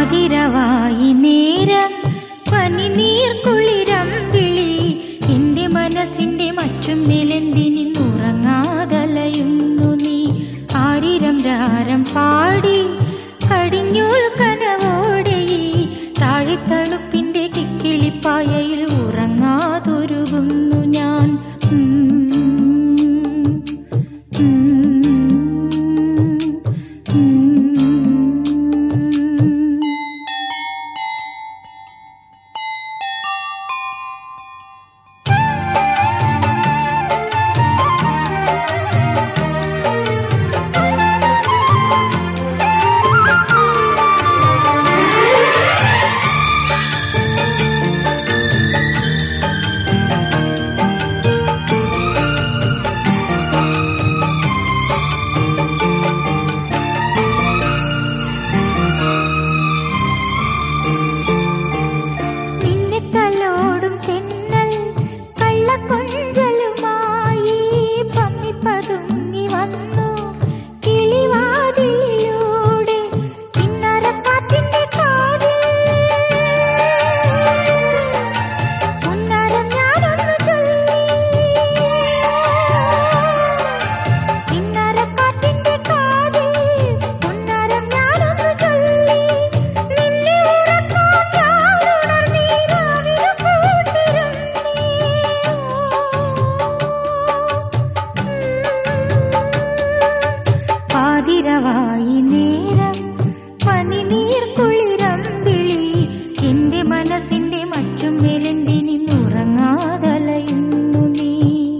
പാതിരവായി നേരം പനിനീർ കുളിരം വിളി എന്റെ മനസ്സിന്റെ മറ്റും നിലന്തിനിന്നുറങ്ങാതലയുന്നു നീ. ആരിരം രാരം പാടി കടിഞ്ഞൂൽ കനവോടെ താഴിത്തളുപ്പിന്റെ കിക്കിളിപ്പായയിൽ ഉറങ്ങാതൊരുകുന്നു ഞാൻ. പാതിരവായി നേരം പനിനീർ കുളിരം വിളി എന്റെ മനസ്സിന്റെ മറ്റും നിലന്തിനിന്നുറങ്ങാതലയുന്നു നീ.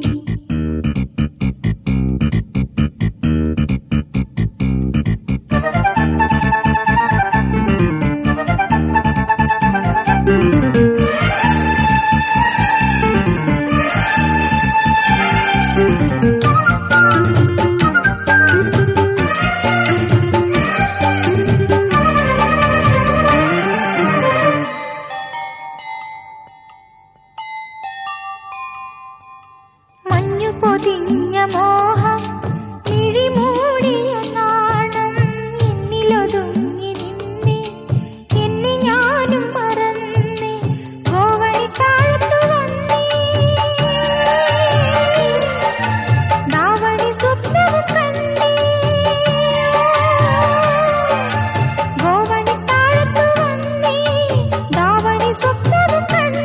പൊതിഞ്ഞ മോഹം മിഴിമൂടിയ നാണം എന്നിലൊതുങ്ങി നിന്നെ എന്നെ ഞാനും മറന്നേ ഗോവണിത്താഴത്തു വന്നേ ദാവണി സ്വപ്നവും കണ്ടേ ഗോവണിത്താഴത്തു വന്നേ ദാവണി സ്വപ്നവും കണ്ടേ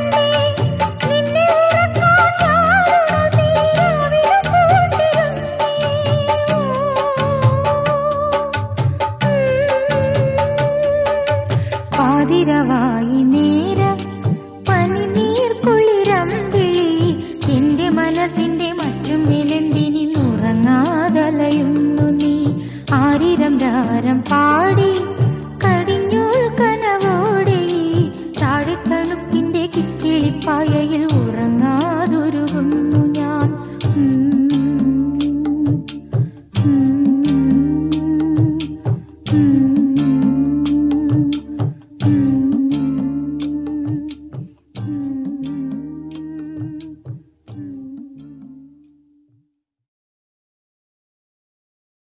പാതിരവായി നേരം പനിനീർ കുളിരം വിളി എന്റെ മനസ്സിന്റെ മറ്റും നിലന്തിനിന്നുറങ്ങാതലയുന്നു നീ. ആരിരം രാരം പാടി